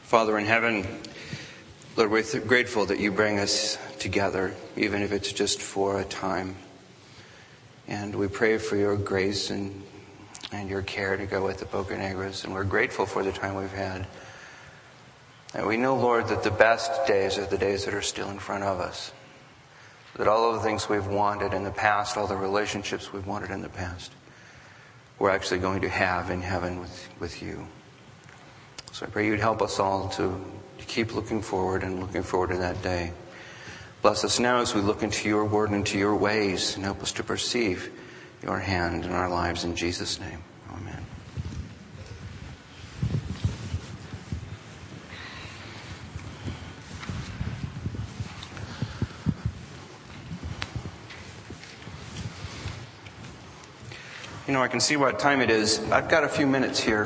Father in heaven, Lord, we're grateful that you bring us together, even if it's just for a time. And we pray for your grace and your care to go with the Boca Negras. And we're grateful for the time we've had. And we know, Lord, that the best days are the days that are still in front of us. That all of the things we've wanted in the past, all the relationships we've wanted in the past, we're actually going to have in heaven with you. So I pray you'd help us all to keep looking forward to that day. Bless us now as we look into your word and into your ways, and help us to perceive your hand in our lives. In Jesus' name, amen. You know, I can see what time it is. I've got a few minutes here.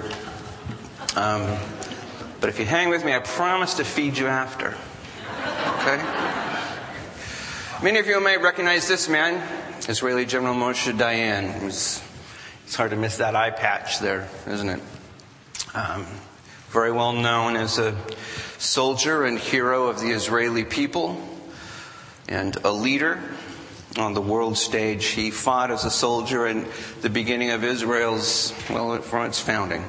But if you hang with me, I promise to feed you after. Okay? Many of you may recognize this man, Israeli General Moshe Dayan. It's hard to miss that eye patch there, isn't it? Very well known as a soldier and hero of the Israeli people and a leader on the world stage. He fought as a soldier in the beginning of Israel's, from its founding.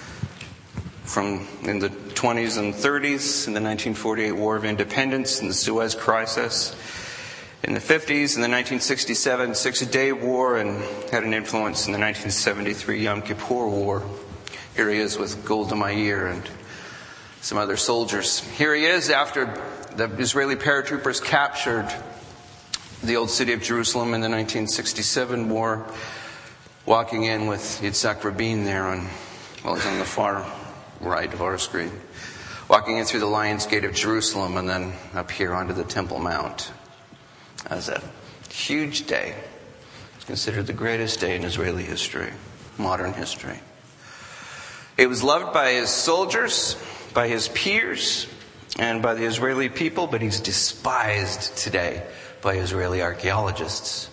In the 20s and 30s, in the 1948 War of Independence, in the Suez Crisis, in the 50s, in the 1967 Six-Day War, and had an influence in the 1973 Yom Kippur War. Here he is with Golda Meir and some other soldiers. Here he is after the Israeli paratroopers captured the old city of Jerusalem in the 1967 war, walking in with Yitzhak Rabin there he's on the far right of our screen, walking in through the Lion's Gate of Jerusalem and then up here onto the Temple Mount. That was a huge day. It's considered the greatest day in Israeli history, modern history. It was loved by his soldiers, by his peers, and by the Israeli people, but he's despised today by Israeli archaeologists.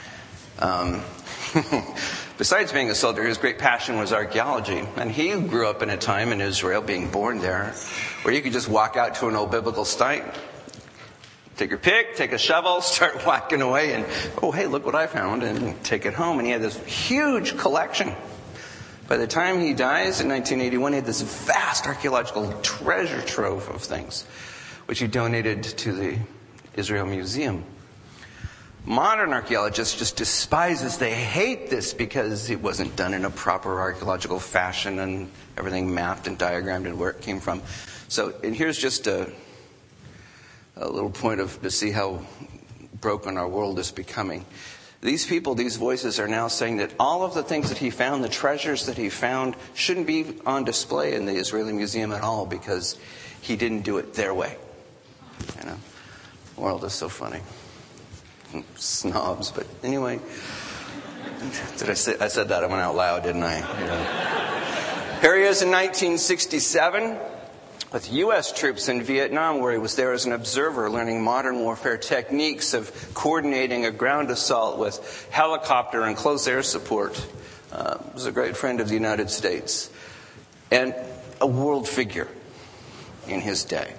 Besides being a soldier, his great passion was archaeology. And he grew up in a time in Israel, being born there, where you could just walk out to an old biblical site, take your pick, take a shovel, start whacking away, and, oh, hey, look what I found, and take it home. And he had this huge collection. By the time he dies in 1981, he had this vast archaeological treasure trove of things, which he donated to the Israel Museum. Modern archaeologists just despise this. They hate this because it wasn't done in a proper archaeological fashion and everything mapped and diagrammed and where it came from. And here's just a little point to see how broken our world is becoming. These people, these voices are now saying that all of the things that he found, the treasures that he found, shouldn't be on display in the Israeli Museum at all because he didn't do it their way. You know, the world is so funny. Snobs, but anyway. I said that I went out loud, didn't I? Yeah. Here he is in 1967 with U.S. troops in Vietnam, where he was there as an observer, learning modern warfare techniques of coordinating a ground assault with helicopter and close air support. He was a great friend of the United States and a world figure in his day.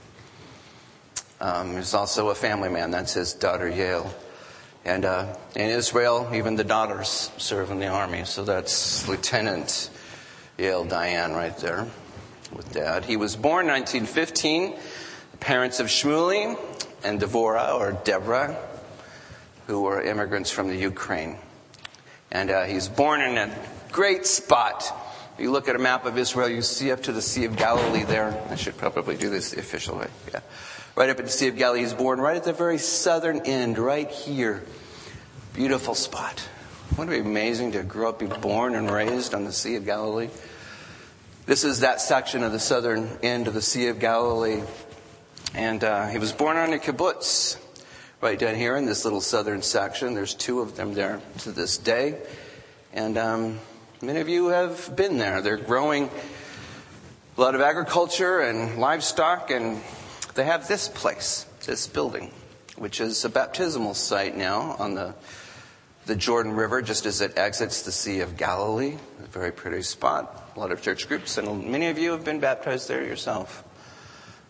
He's also a family man. That's his daughter, Yael. And in Israel, even the daughters serve in the army. So that's Lieutenant Yael Dayan right there with Dad. He was born 1915. The parents of Shmuley and Deborah, who were immigrants from the Ukraine. And he's born in a great spot. If you look at a map of Israel, you see up to the Sea of Galilee there. I should probably do this the official way. Yeah. Right up at the Sea of Galilee. He's born right at the very southern end, right here. Beautiful spot. Wouldn't it be amazing to grow up, be born and raised on the Sea of Galilee? This is that section of the southern end of the Sea of Galilee. And he was born on a kibbutz right down here in this little southern section. There's two of them there to this day. And many of you have been there. They're growing a lot of agriculture and livestock, and they have this place, this building, which is a baptismal site now on the Jordan River, just as it exits the Sea of Galilee. A very pretty spot. A lot of church groups, and many of you have been baptized there yourself.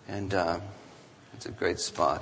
And it's a great spot.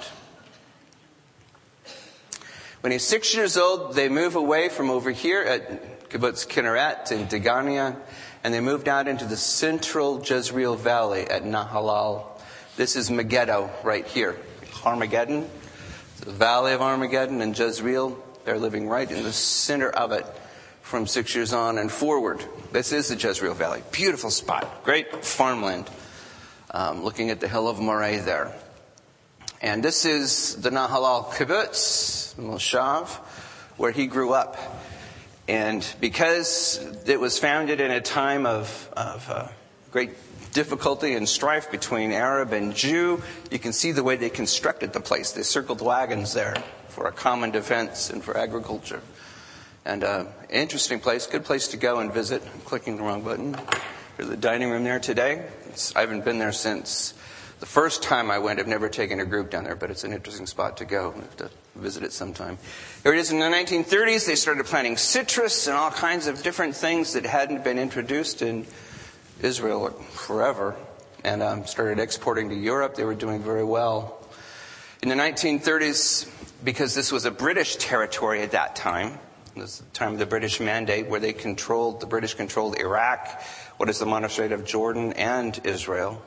When he's 6 years old, they move away from over here at Kibbutz Kinneret in Degania, and they moved out into the central Jezreel Valley at Nahalal. This is Megiddo right here. Armageddon, the Valley of Armageddon and Jezreel. They're living right in the center of it from 6 years on and forward. This is the Jezreel Valley. Beautiful spot. Great farmland. Looking at the hill of Moreh there. And this is the Nahalal Kibbutz, the Moshav, where he grew up. And because it was founded in a time of great difficulty and strife between Arab and Jew, you can see the way they constructed the place. They circled wagons there for a common defense and for agriculture. And interesting place, good place to go and visit. I'm clicking the wrong button. There's the dining room there today. I haven't been there since the first time I went. I've never taken a group down there, but it's an interesting spot to go. I have to visit it sometime. Here it is in the 1930s. They started planting citrus and all kinds of different things that hadn't been introduced in Israel forever, and started exporting to Europe. They were doing very well. In the 1930s, because this was a British territory at that time, this is the time of the British Mandate, where the British controlled Iraq, what is the Monostrate of Jordan, and Israel.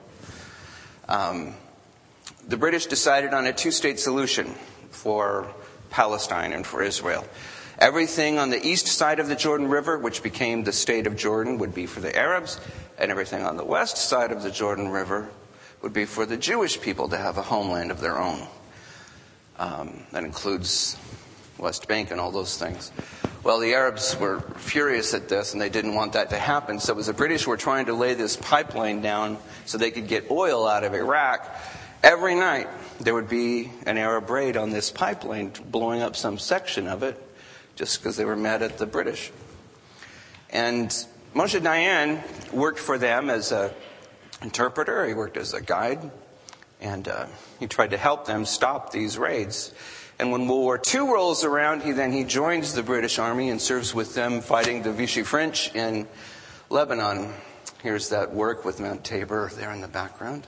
The British decided on a two-state solution for Palestine and for Israel. Everything on the east side of the Jordan River, which became the state of Jordan, would be for the Arabs, and everything on the west side of the Jordan River would be for the Jewish people to have a homeland of their own. That includes West Bank and all those things. Well, the Arabs were furious at this, and they didn't want that to happen. So as the British were trying to lay this pipeline down so they could get oil out of Iraq, every night there would be an Arab raid on this pipeline, blowing up some section of it, just because they were mad at the British. And Moshe Dayan worked for them as an interpreter. He worked as a guide. And he tried to help them stop these raids. And when World War II rolls around, he joins the British Army and serves with them fighting the Vichy French in Lebanon. Here's that work with Mount Tabor there in the background.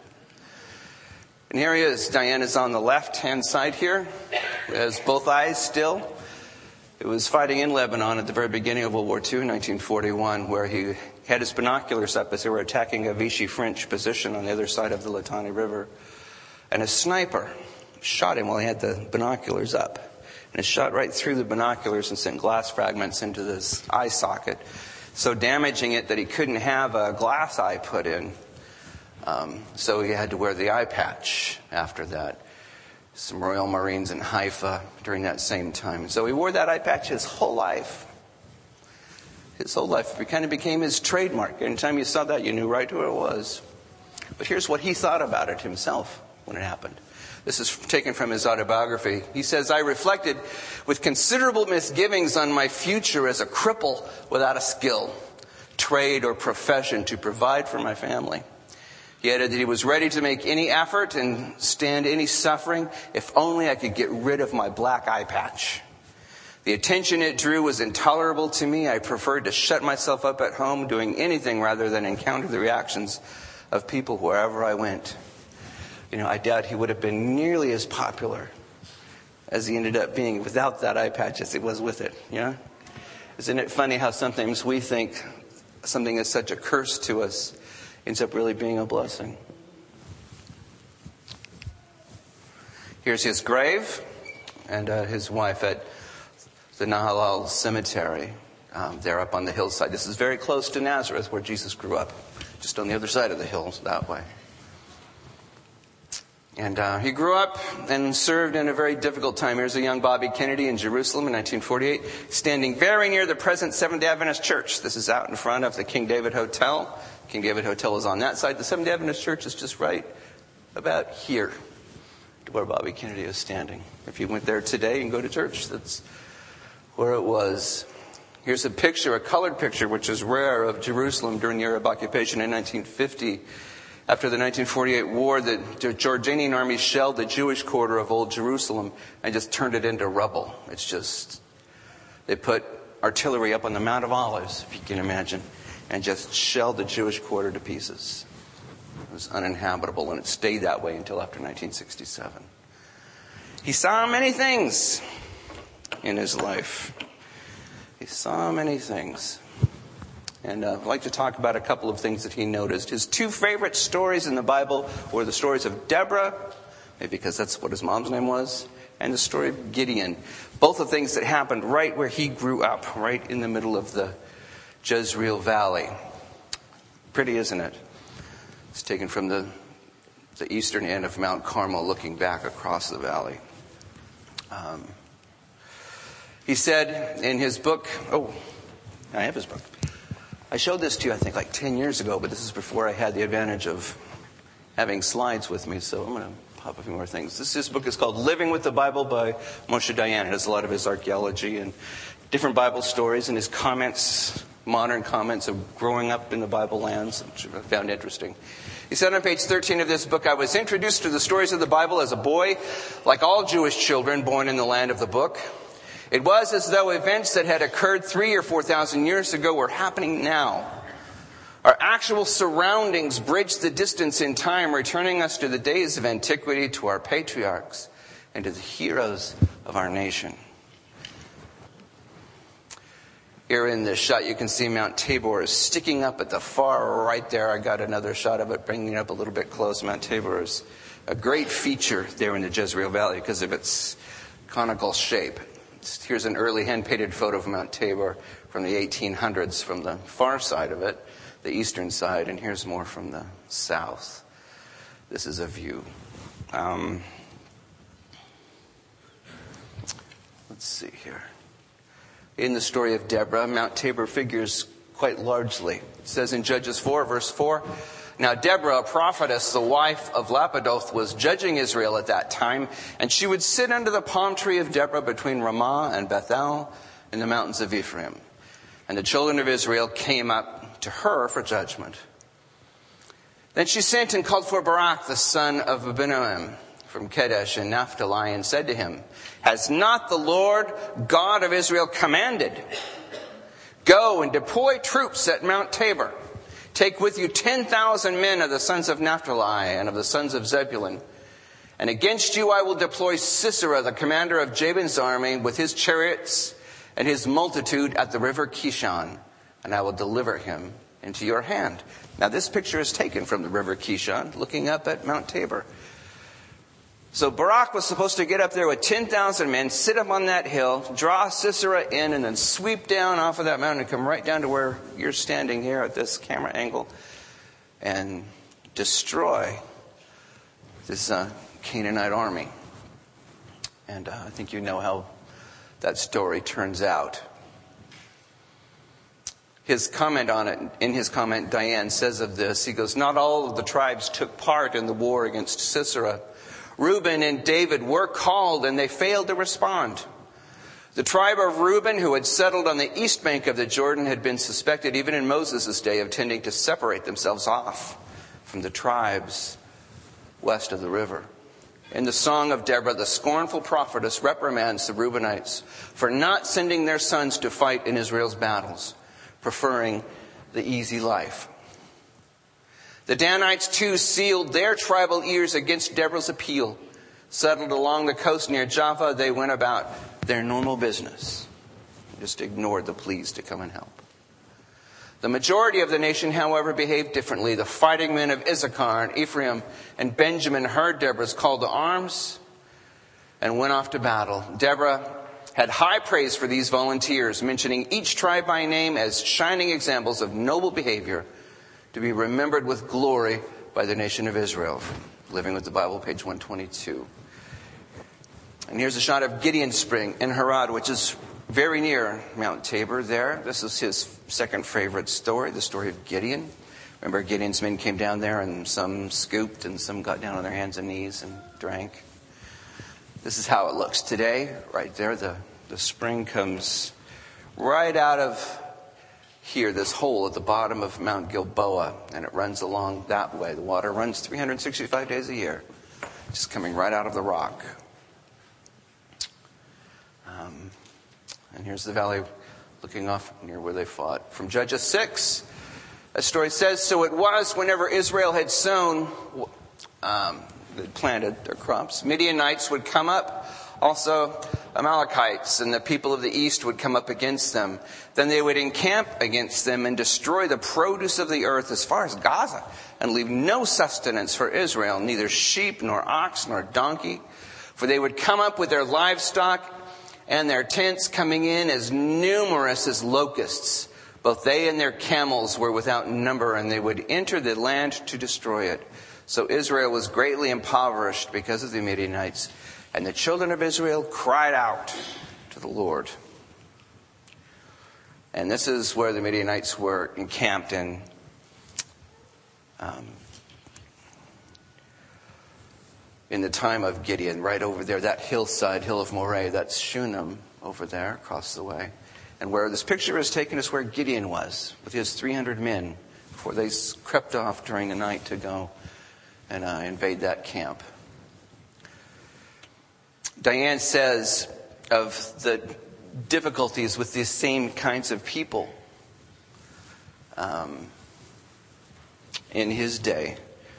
And here he is. Dayan is on the left-hand side here. He has both eyes still. It was fighting in Lebanon at the very beginning of World War II in 1941, where he had his binoculars up as they were attacking a Vichy French position on the other side of the Litani River. And a sniper shot him while he had the binoculars up. And it shot right through the binoculars and sent glass fragments into this eye socket, so damaging it that he couldn't have a glass eye put in. So he had to wear the eye patch after that. Some Royal Marines in Haifa during that same time. So he wore that eye patch his whole life. His whole life. It kind of became his trademark. Anytime you saw that, you knew right who it was. But here's what he thought about it himself when it happened. This is taken from his autobiography. He says, "I reflected with considerable misgivings on my future as a cripple without a skill, trade, or profession to provide for my family." He added that he was ready to make any effort and stand any suffering if only I could get rid of my black eye patch. The attention it drew was intolerable to me. I preferred to shut myself up at home doing anything rather than encounter the reactions of people wherever I went. I doubt he would have been nearly as popular as he ended up being without that eye patch as he was with it. Isn't it funny how sometimes we think something is such a curse to us ends up really being a blessing? Here's his grave and his wife at the Nahalal Cemetery. They're up on the hillside. This is very close to Nazareth, where Jesus grew up, just on the other side of the hills that way. And he grew up and served in a very difficult time. Here's a young Bobby Kennedy in Jerusalem in 1948, standing very near the present Seventh-day Adventist Church. This is out in front of the King David Hotel. King David Hotel is on that side. The Seventh-day Adventist Church is just right about here to where Bobby Kennedy is standing. If you went there today and go to church, that's where it was. Here's a picture, a colored picture, which is rare, of Jerusalem during the Arab occupation in 1950. After the 1948 war, the Jordanian army shelled the Jewish quarter of Old Jerusalem and just turned it into rubble. They put artillery up on the Mount of Olives, if you can imagine, and just shelled the Jewish quarter to pieces. It was uninhabitable, and it stayed that way until after 1967. He saw many things in his life. He saw many things. And I'd like to talk about a couple of things that he noticed. His two favorite stories in the Bible were the stories of Deborah, maybe because that's what his mom's name was, and the story of Gideon. Both are things that happened right where he grew up, right in the middle of the Jezreel Valley. Pretty, isn't it? It's taken from the eastern end of Mount Carmel, looking back across the valley. He said in his book, I have his book. I showed this to you, I think, like 10 years ago, but this is before I had the advantage of having slides with me, so I'm going to pop a few more things. This book is called Living with the Bible by Moshe Dayan. It has a lot of his archaeology and different Bible stories and his comments, modern comments of growing up in the Bible lands, which I found interesting. He said on page 13 of this book, I was introduced to the stories of the Bible as a boy, like all Jewish children born in the land of the book. It was as though events that had occurred 3,000 or 4,000 years ago were happening now. Our actual surroundings bridged the distance in time, returning us to the days of antiquity, to our patriarchs, and to the heroes of our nation. Here in this shot, you can see Mount Tabor is sticking up at the far right there. I got another shot of it, bringing it up a little bit close. Mount Tabor is a great feature there in the Jezreel Valley because of its conical shape. Here's an early hand-painted photo of Mount Tabor from the 1800s from the far side of it, the eastern side, and here's more from the south. This is a view. Let's see here. In the story of Deborah, Mount Tabor figures quite largely. It says in Judges 4, verse 4, Now Deborah, a prophetess, the wife of Lapidoth, was judging Israel at that time, and she would sit under the palm tree of Deborah between Ramah and Bethel in the mountains of Ephraim. And the children of Israel came up to her for judgment. Then she sent and called for Barak, the son of Abinoam, from Kadesh in Naphtali, and said to him, Has not the Lord God of Israel commanded? Go and deploy troops at Mount Tabor. Take with you 10,000 men of the sons of Naphtali and of the sons of Zebulun. And against you I will deploy Sisera, the commander of Jabin's army, with his chariots and his multitude at the river Kishon, and I will deliver him into your hand. Now this picture is taken from the river Kishon, looking up at Mount Tabor. So Barak was supposed to get up there with 10,000 men, sit up on that hill, draw Sisera in, and then sweep down off of that mountain and come right down to where you're standing here at this camera angle and destroy this Canaanite army. And I think you know how that story turns out. His comment on it, in his comment, Dayan says of this, he goes, Not all of the tribes took part in the war against Sisera. Reuben and David were called and they failed to respond. The tribe of Reuben, who had settled on the east bank of the Jordan, had been suspected even in Moses' day of tending to separate themselves off from the tribes west of the river. In the Song of Deborah, the scornful prophetess reprimands the Reubenites for not sending their sons to fight in Israel's battles, preferring the easy life. The Danites, too, sealed their tribal ears against Deborah's appeal. Settled along the coast near Jaffa, they went about their normal business. Just ignored the pleas to come and help. The majority of the nation, however, behaved differently. The fighting men of Issachar and Ephraim and Benjamin heard Deborah's call to arms and went off to battle. Deborah had high praise for these volunteers, mentioning each tribe by name as shining examples of noble behavior to be remembered with glory by the nation of Israel. Living with the Bible, page 122. And here's a shot of Gideon Spring in Harad, which is very near Mount Tabor there. This is his second favorite story, the story of Gideon. Remember, Gideon's men came down there and some scooped and some got down on their hands and knees and drank. This is how it looks today. Right there, the spring comes right out of here, this hole at the bottom of Mount Gilboa, and it runs along that way. The water runs 365 days a year, just coming right out of the rock. And here's the valley looking off near where they fought. From Judges 6, A story says, so it was whenever Israel had sown, planted their crops, Midianites would come up, also Amalekites, and the people of the east would come up against them. Then they would encamp against them and destroy the produce of the earth as far as Gaza, and leave no sustenance for Israel, neither sheep nor ox nor donkey. For they would come up with their livestock and their tents, coming in as numerous as locusts. Both they and their camels were without number, and they would enter the land to destroy it. So Israel was greatly impoverished because of the Midianites, and the children of Israel cried out to the Lord. And this is where the Midianites were encamped in the time of Gideon, right over there, that hillside, Hill of Moreh, that's Shunem over there across the way. And where this picture is taken is where Gideon was with his 300 men before they crept off during the night to go and invade that camp. Diane says of the difficulties with these same kinds of people in his day.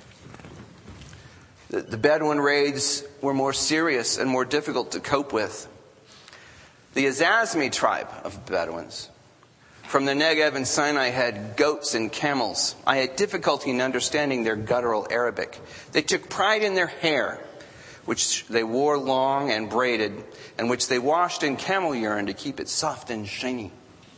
The Bedouin raids were more serious and more difficult to cope with. The Azazmi tribe of Bedouins from the Negev and Sinai had goats and camels. I had difficulty in understanding their guttural Arabic. They took pride in their hair, which they wore long and braided, and which they washed in camel urine to keep it soft and shiny.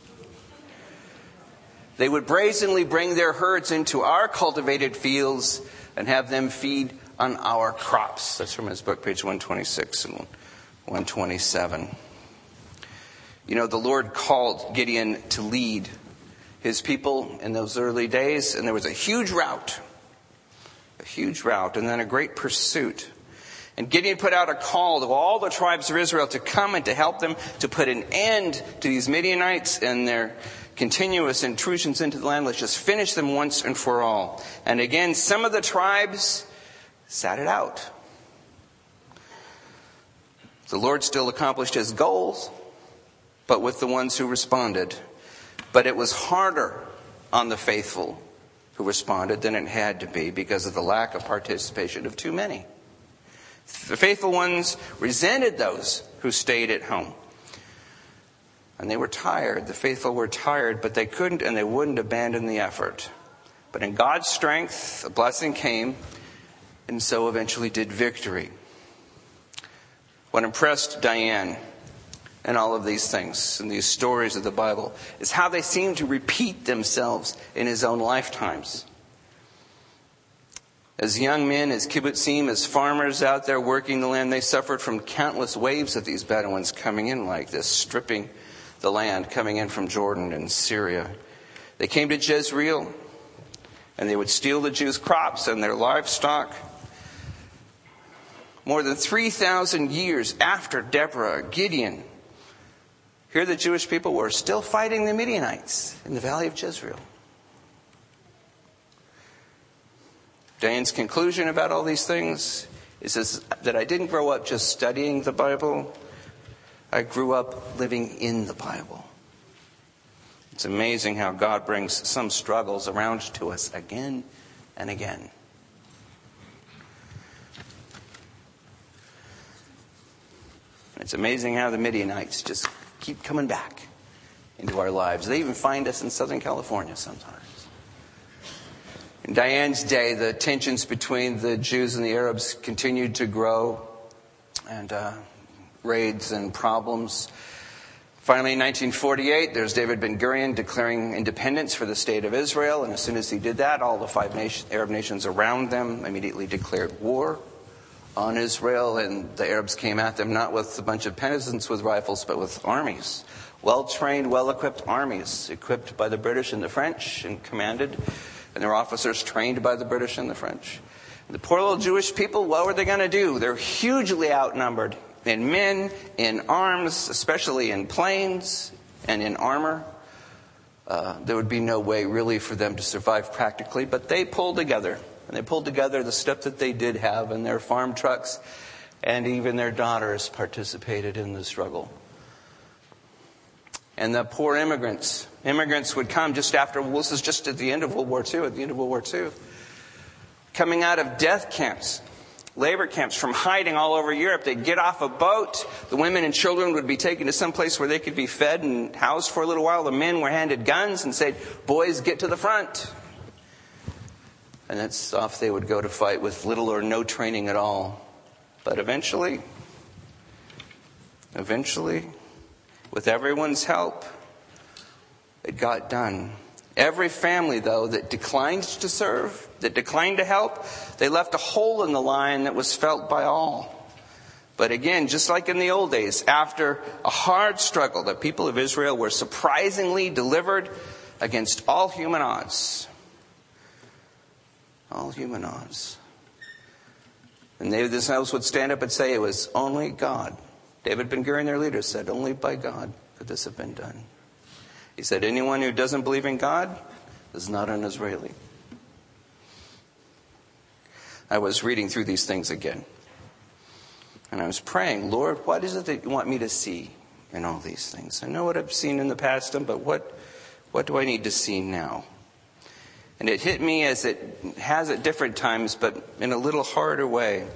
They would brazenly bring their herds into our cultivated fields and have them feed on our crops. That's from his book, page 126 and 127. You know, the Lord called Gideon to lead his people in those early days, and there was a huge rout, and then a great pursuit. And Gideon put out a call to all the tribes of Israel to come and to help them to put an end to these Midianites and their continuous intrusions into the land. Let's just finish them once and for all. And again, some of the tribes sat it out. The Lord still accomplished his goals, but with the ones who responded. But it was harder on the faithful who responded than it had to be because of the lack of participation of too many. The faithful ones resented those who stayed at home. And they were tired. The faithful were tired, but they couldn't and they wouldn't abandon the effort. But in God's strength, a blessing came, and so eventually did victory. What impressed Diane and all of these things and these stories of the Bible is how they seem to repeat themselves in his own lifetimes. As young men, as kibbutzim, as farmers out there working the land, they suffered from countless waves of these Bedouins coming in like this, stripping the land, coming in from Jordan and Syria. They came to Jezreel, and they would steal the Jews' crops and their livestock. More than 3,000 years after Deborah, Gideon, here the Jewish people were still fighting the Midianites in the valley of Jezreel. Diane's conclusion about all these things is that I didn't grow up just studying the Bible. I grew up living in the Bible. It's amazing how God brings some struggles around to us again and again. It's amazing how the Midianites just keep coming back into our lives. They even find us in Southern California sometimes. In Diane's day, the tensions between the Jews and the Arabs continued to grow, and raids and problems. Finally, in 1948, there's David Ben-Gurion declaring independence for the state of Israel, and as soon as he did that, all the five Arab nations around them immediately declared war on Israel, and the Arabs came at them not with a bunch of peasants with rifles, but with armies. Well-trained, well-equipped armies, equipped by the British and the French and commanded, and their officers trained by the British and the French. And the poor little Jewish people, what were they going to do? They're hugely outnumbered in men, in arms, especially in planes and in armor. There would be no way really for them to survive practically, but they pulled together. And they pulled together the stuff that they did have in their farm trucks, and even their daughters participated in the struggle. And the poor immigrants. Immigrants would come just after, this is just at the end of World War II, coming out of death camps, labor camps, from hiding all over Europe. They'd get off a boat. The women and children would be taken to some place where they could be fed and housed for a little while. The men were handed guns and said, boys, get to the front. And that's off they would go to fight with little or no training at all. But eventually, with everyone's help, it got done. Every family, though, that declined to serve, that declined to help, they left a hole in the line that was felt by all. But again, just like in the old days, after a hard struggle, the people of Israel were surprisingly delivered against all human odds. All human odds. And David themselves would stand up and say it was only God. David Ben-Gurion, their leader, said, only by God could this have been done. He said, anyone who doesn't believe in God is not an Israeli. I was reading through these things again. And I was praying, Lord, what is it that you want me to see in all these things? I know what I've seen in the past, but what do I need to see now? And it hit me as it has at different times, but in a little harder way.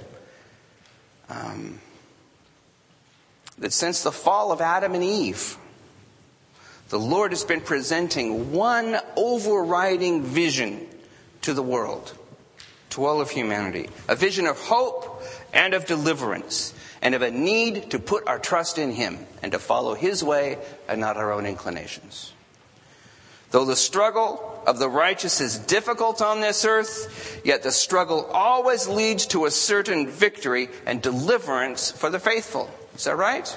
That since the fall of Adam and Eve, the Lord has been presenting one overriding vision to the world, to all of humanity. A vision of hope and of deliverance, and of a need to put our trust in Him and to follow His way and not our own inclinations. Though the struggle of the righteous is difficult on this earth, yet the struggle always leads to a certain victory and deliverance for the faithful. Is that right?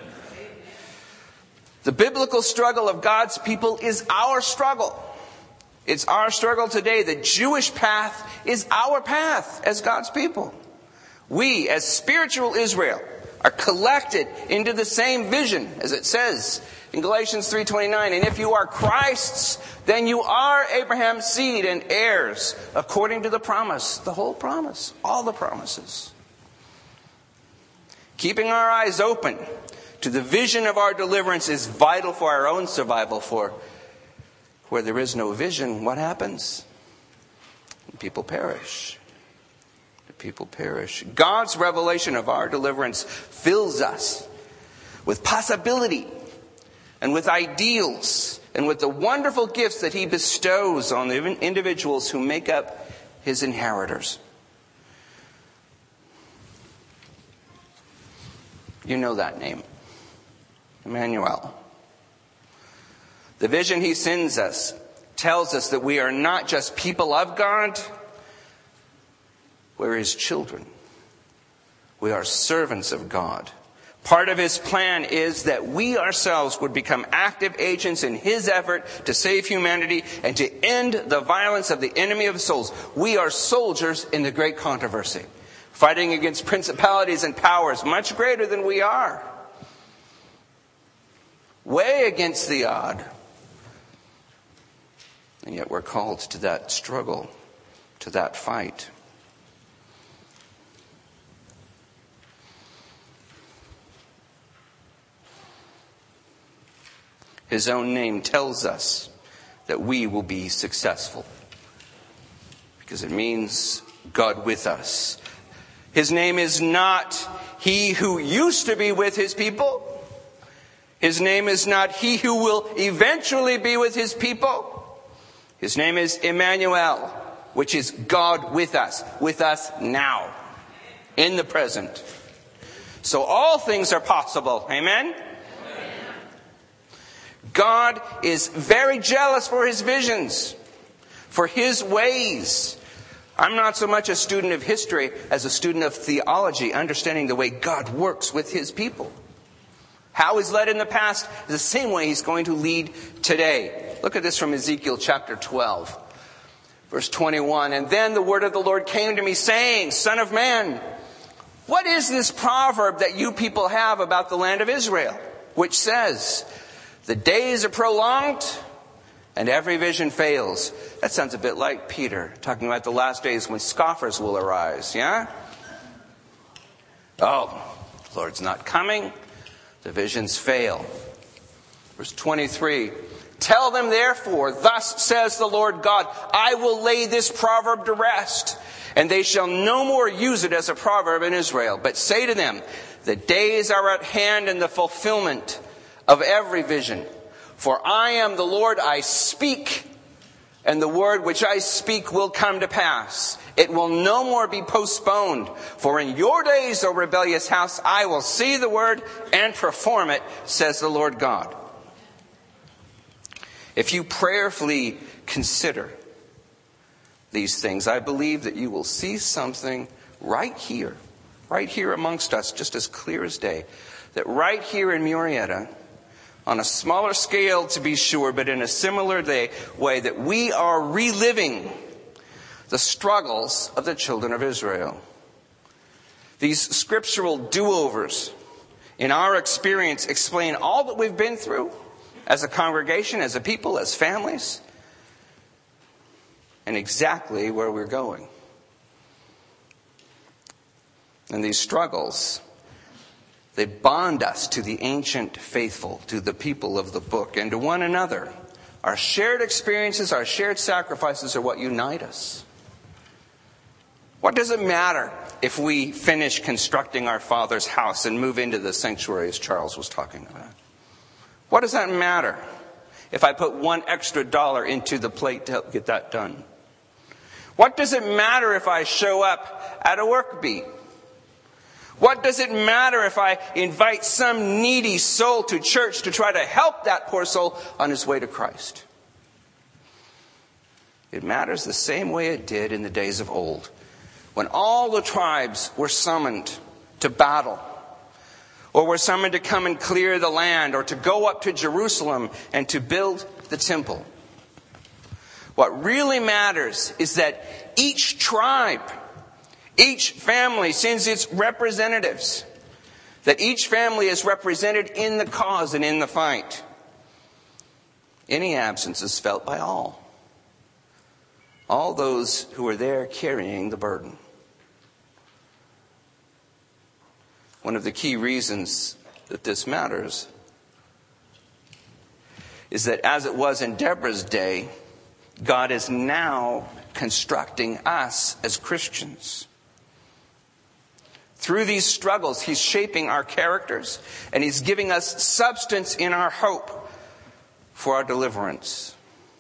The biblical struggle of God's people is our struggle. It's our struggle today. The Jewish path is our path as God's people. We, as spiritual Israel, are collected into the same vision, as it says in Galatians 3:29. And if you are Christ's, then you are Abraham's seed and heirs, according to the promise. The whole promise. All the promises. Keeping our eyes open to the vision of our deliverance is vital for our own survival. For where there is no vision, what happens? People perish. People perish. God's revelation of our deliverance fills us with possibility and with ideals and with the wonderful gifts that He bestows on the individuals who make up His inheritors. You know that name. Emmanuel. The vision He sends us tells us that we are not just people of God, we're His children. We are servants of God. Part of His plan is that we ourselves would become active agents in His effort to save humanity and to end the violence of the enemy of souls. We are soldiers in the great controversy, fighting against principalities and powers much greater than we are. Way against the odd. And yet we're called to that struggle, to that fight. His own name tells us that we will be successful, because it means God with us. His name is not He who used to be with His people. His name is not He who will eventually be with His people. His name is Emmanuel, which is God with us now, in the present. So all things are possible. Amen? God is very jealous for His visions, for His ways. I'm not so much a student of history as a student of theology, understanding the way God works with His people. How He's led in the past is the same way He's going to lead today. Look at this from Ezekiel chapter 12, verse 21. And then the word of the Lord came to me saying, Son of man, what is this proverb that you people have about the land of Israel, which says, the days are prolonged and every vision fails? That sounds a bit like Peter talking about the last days when scoffers will arise, yeah? Oh, the Lord's not coming. The visions fail. Verse 23. Tell them therefore, thus says the Lord God, I will lay this proverb to rest, and they shall no more use it as a proverb in Israel. But say to them, the days are at hand in the fulfillment of every vision. For I am the Lord, I speak, and the word which I speak will come to pass. It will no more be postponed. For in your days, O rebellious house, I will see the word and perform it, says the Lord God. If you prayerfully consider these things, I believe that you will see something right here amongst us, just as clear as day. That right here in Murrieta, on a smaller scale to be sure, but in a similar way, that we are reliving the struggles of the children of Israel. These scriptural do-overs, in our experience, explain all that we've been through as a congregation, as a people, as families, and exactly where we're going. And these struggles, they bond us to the ancient faithful, to the people of the book, and to one another. Our shared experiences, our shared sacrifices are what unite us. What does it matter if we finish constructing our Father's house and move into the sanctuary, as Charles was talking about? What does that matter if I put $1 extra into the plate to help get that done? What does it matter if I show up at a work beat? What does it matter if I invite some needy soul to church to try to help that poor soul on his way to Christ? It matters the same way it did in the days of old, when all the tribes were summoned to battle, or were summoned to come and clear the land, or to go up to Jerusalem and to build the temple. What really matters is that each tribe, each family sends its representatives. That each family is represented in the cause and in the fight. Any absence is felt by all. All those who are there carrying the burden. One of the key reasons that this matters is that as it was in Deborah's day, God is now constructing us as Christians. Through these struggles, He's shaping our characters, and He's giving us substance in our hope for our deliverance.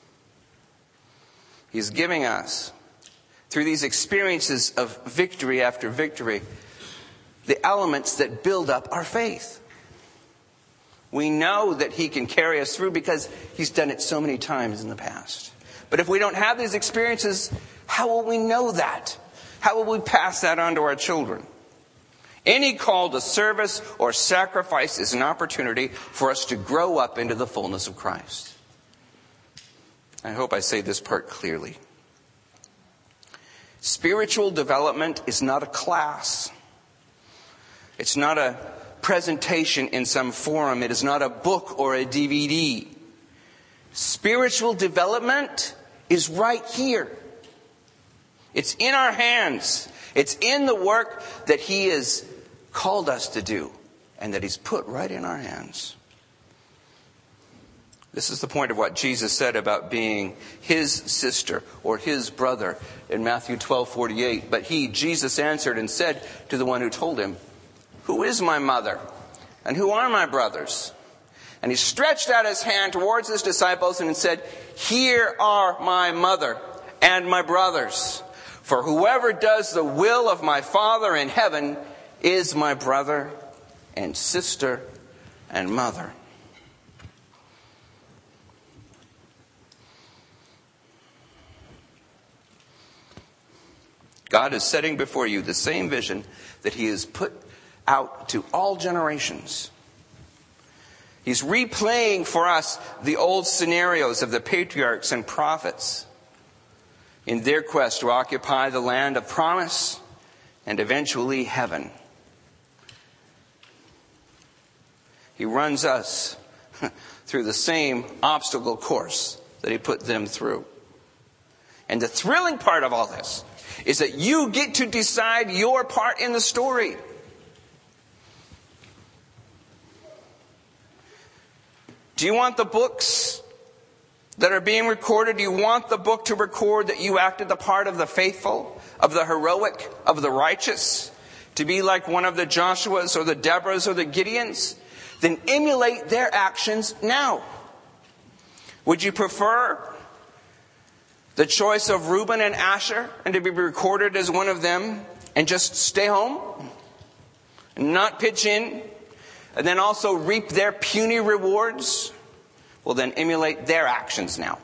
He's giving us, through these experiences of victory after victory, the elements that build up our faith. We know that He can carry us through because He's done it so many times in the past. But if we don't have these experiences, how will we know that? How will we pass that on to our children? Any call to service or sacrifice is an opportunity for us to grow up into the fullness of Christ. I hope I say this part clearly. Spiritual development is not a class. It's not a presentation in some forum. It is not a book or a DVD. Spiritual development is right here. It's in our hands. It's in the work that He has called us to do and that He's put right in our hands. This is the point of what Jesus said about being His sister or His brother in Matthew 12:48. But He, Jesus, answered and said to the one who told Him, "Who is my mother? And who are my brothers?" And He stretched out His hand towards His disciples and said, "Here are my mother and my brothers. For whoever does the will of my Father in heaven is my brother and sister and mother." God is setting before you the same vision that He has put out to all generations. He's replaying for us the old scenarios of the patriarchs and prophets in their quest to occupy the land of promise and eventually heaven. He runs us through the same obstacle course that He put them through. And the thrilling part of all this is that you get to decide your part in the story. Do you want the books that are being recorded? Do you want the book to record that you acted the part of the faithful, of the heroic, of the righteous? To be like one of the Joshuas or the Deborahs or the Gideons? Then emulate their actions now. Would you prefer the choice of Reuben and Asher and to be recorded as one of them and just stay home and not pitch in and then also reap their puny rewards? Well, then emulate their actions now.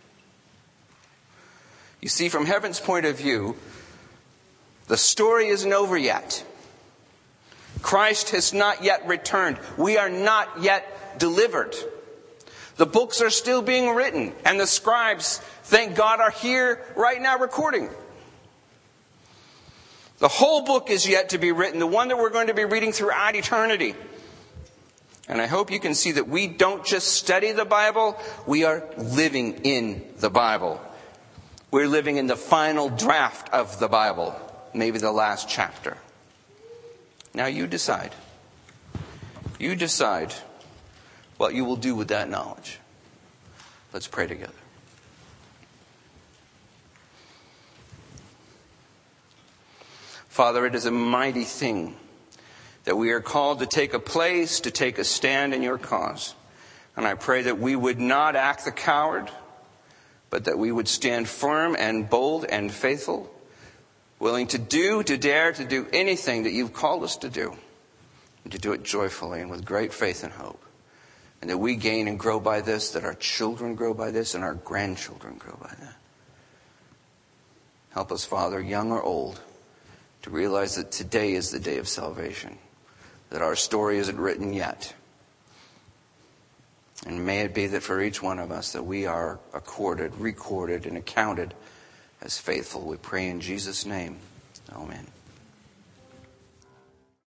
You see, from heaven's point of view, the story isn't over yet. Christ has not yet returned. We are not yet delivered. The books are still being written, and the scribes, thank God, are here right now recording. The whole book is yet to be written, the one that we're going to be reading throughout eternity. And I hope you can see that we don't just study the Bible, we are living in the Bible. We're living in the final draft of the Bible, maybe the last chapter. Now you decide. You decide what you will do with that knowledge. Let's pray together. Father, it is a mighty thing that we are called to take a place, to take a stand in your cause. And I pray that we would not act the coward, but that we would stand firm and bold and faithful, willing to dare to do anything that you've called us to do, and to do it joyfully and with great faith and hope. And that we gain and grow by this, that our children grow by this, and our grandchildren grow by that. Help us, Father, young or old, to realize that today is the day of salvation, that our story isn't written yet. And may it be that for each one of us that we are recorded, and accounted as faithful. We pray in Jesus' name. Amen.